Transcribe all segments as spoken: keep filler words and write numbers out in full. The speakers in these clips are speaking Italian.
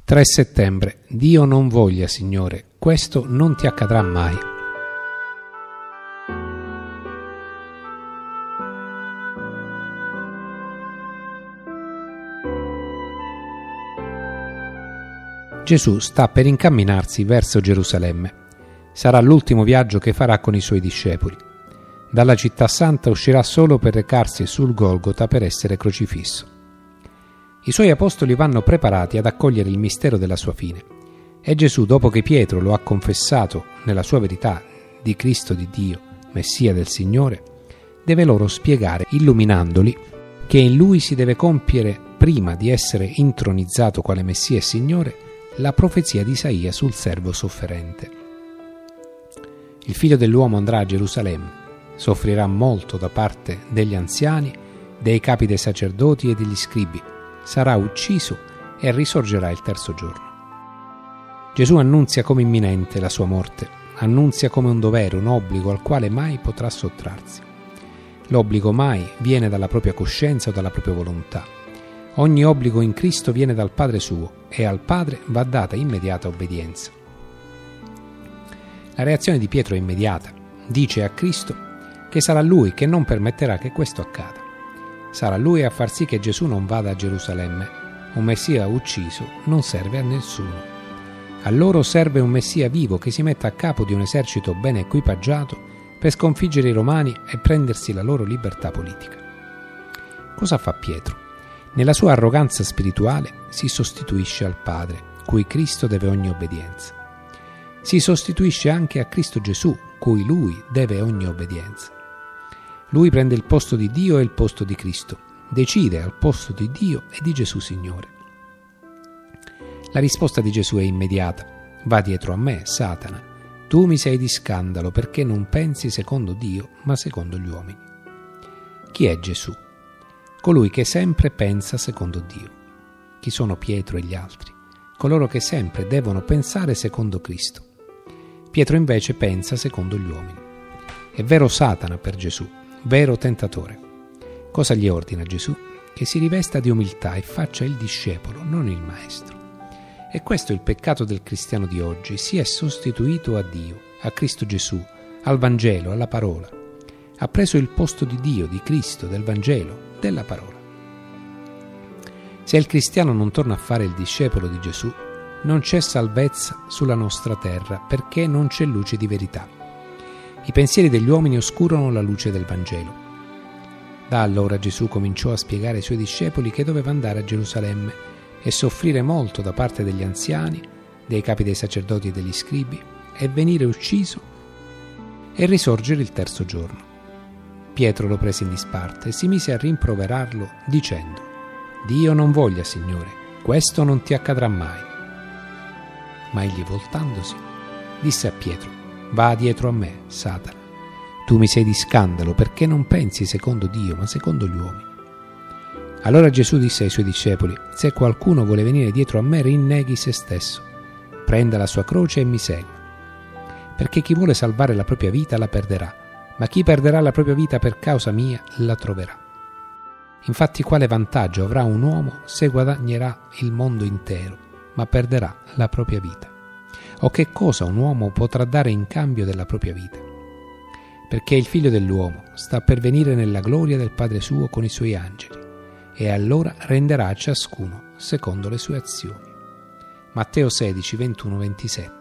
tre settembre. Dio non voglia, Signore, questo non ti accadrà mai. Gesù sta per incamminarsi verso Gerusalemme. Sarà l'ultimo viaggio che farà con i suoi discepoli. Dalla città santa uscirà solo per recarsi sul Golgota per essere crocifisso. I suoi apostoli vanno preparati ad accogliere il mistero della sua fine. E Gesù, dopo che Pietro lo ha confessato nella sua verità di Cristo di Dio, Messia del Signore, deve loro spiegare, illuminandoli, che in Lui si deve compiere, prima di essere intronizzato quale Messia e Signore, la profezia di Isaia sul servo sofferente. Il figlio dell'uomo andrà a Gerusalemme, soffrirà molto da parte degli anziani, dei capi dei sacerdoti e degli scribi, sarà ucciso e risorgerà il terzo giorno. Gesù annunzia come imminente la sua morte, annunzia come un dovere, un obbligo al quale mai potrà sottrarsi. L'obbligo mai viene dalla propria coscienza o dalla propria volontà. Ogni obbligo in Cristo viene dal Padre suo e al Padre va data immediata obbedienza. La reazione di Pietro è immediata. Dice a Cristo che sarà Lui che non permetterà che questo accada. Sarà Lui a far sì che Gesù non vada a Gerusalemme. Un Messia ucciso non serve a nessuno. A loro serve un Messia vivo che si metta a capo di un esercito ben equipaggiato per sconfiggere i Romani e prendersi la loro libertà politica. Cosa fa Pietro? Nella sua arroganza spirituale si sostituisce al Padre, cui Cristo deve ogni obbedienza. Si sostituisce anche a Cristo Gesù, cui Lui deve ogni obbedienza. Lui prende il posto di Dio e il posto di Cristo, decide al posto di Dio e di Gesù Signore. La risposta di Gesù è immediata: va dietro a me, Satana, tu mi sei di scandalo perché non pensi secondo Dio ma secondo gli uomini. Chi è Gesù? Colui che sempre pensa secondo Dio. Chi sono Pietro e gli altri? Coloro che sempre devono pensare secondo Cristo. Pietro invece pensa secondo gli uomini. È vero Satana per Gesù, vero tentatore. Cosa gli ordina Gesù? Che si rivesta di umiltà e faccia il discepolo, non il maestro. E questo è il peccato del cristiano di oggi: si è sostituito a Dio, a Cristo Gesù, al Vangelo, alla parola. Ha preso il posto di Dio, di Cristo, del Vangelo, della parola. Se il cristiano non torna a fare il discepolo di Gesù, non c'è salvezza sulla nostra terra, perché non c'è luce di verità. I pensieri degli uomini oscurano la luce del Vangelo. Da allora Gesù cominciò a spiegare ai suoi discepoli che doveva andare a Gerusalemme e soffrire molto da parte degli anziani, dei capi dei sacerdoti e degli scribi, e venire ucciso e risorgere il terzo giorno. Pietro lo prese in disparte e si mise a rimproverarlo dicendo: Dio non voglia, Signore, questo non ti accadrà mai. Ma egli, voltandosi, disse a Pietro: va dietro a me, Satana, tu mi sei di scandalo perché non pensi secondo Dio ma secondo gli uomini. Allora Gesù disse ai suoi discepoli: se qualcuno vuole venire dietro a me, rinneghi se stesso, prenda la sua croce e mi segua. Perché chi vuole salvare la propria vita la perderà, ma chi perderà la propria vita per causa mia la troverà. Infatti quale vantaggio avrà un uomo se guadagnerà il mondo intero, ma perderà la propria vita? O che cosa un uomo potrà dare in cambio della propria vita? Perché il Figlio dell'uomo sta per venire nella gloria del Padre suo con i suoi angeli, e allora renderà a ciascuno secondo le sue azioni. Matteo sedici, ventuno ventisette.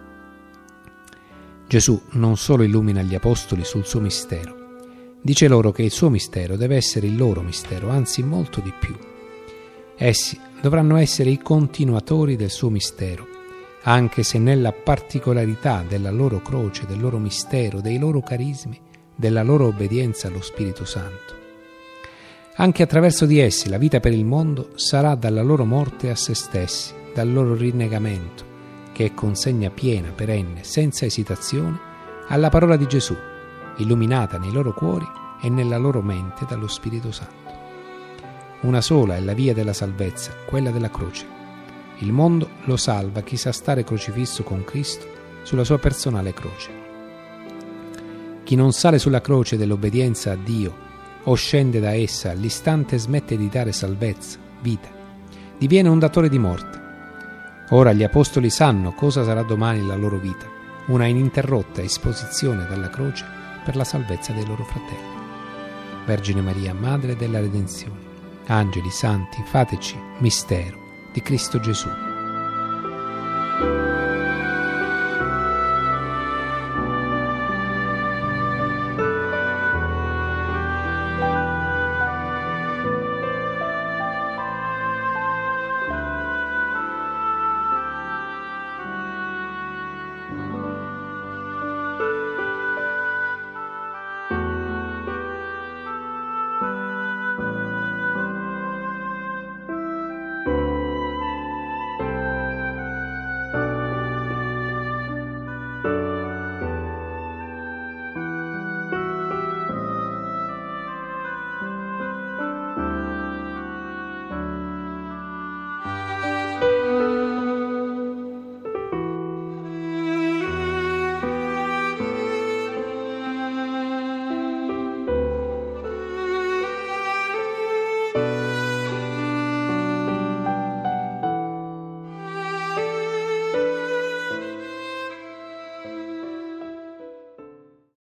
Gesù non solo illumina gli apostoli sul suo mistero, dice loro che il suo mistero deve essere il loro mistero, anzi molto di più. Essi dovranno essere i continuatori del suo mistero, anche se nella particolarità della loro croce, del loro mistero, dei loro carismi, della loro obbedienza allo Spirito Santo. Anche attraverso di essi la vita per il mondo sarà dalla loro morte a se stessi, dal loro rinnegamento, che è consegna piena, perenne, senza esitazione, alla parola di Gesù, illuminata nei loro cuori e nella loro mente dallo Spirito Santo. Una sola è la via della salvezza, quella della croce. Il mondo lo salva chi sa stare crocifisso con Cristo sulla sua personale croce. Chi non sale sulla croce dell'obbedienza a Dio o scende da essa all'istante smette di dare salvezza, vita, diviene un datore di morte. Ora gli apostoli sanno cosa sarà domani la loro vita, una ininterrotta esposizione dalla croce per la salvezza dei loro fratelli. Vergine Maria, Madre della Redenzione, angeli, santi, fateci mistero di Cristo Gesù.